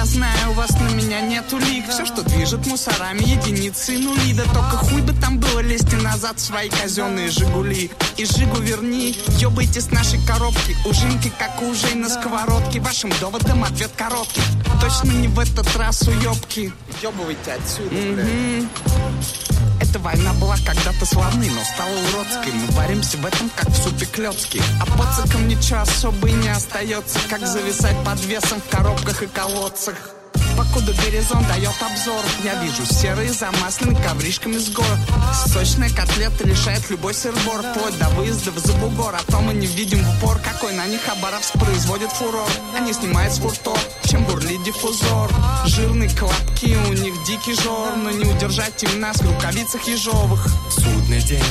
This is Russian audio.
Я знаю, у вас на меня нету лик. Все, что движет мусорами, единицы и нули. Да только хуй бы там было, лезьте назад в свои казенные Жигули. И Жигу верни, ёбайте с нашей коробки. Ужинки, как у ужей на сковородке. Вашим доводом ответ короткий. Точно не в этот раз, уёбки. Ёбывайте отсюда, блядь. Эта война была когда-то славной, но стала уродской. Мы варимся в этом, как в супе клёцки. А пацакам ничего особо и не остается, как зависать под весом в коробках и колодцах. Покуда горизонт дает обзор, я вижу серые замасленные ковришками с гор. Сочная котлета лишает любой сыр-бор, вплоть до выезда в забугор. А то мы не видим в упор, какой на них Хабаровск производит фурор. Они снимают с фуртор, чем бурлит диффузор. Жирные клапки, у них дикий жор, но не удержать им нас в рукавицах ежовых. Судный день.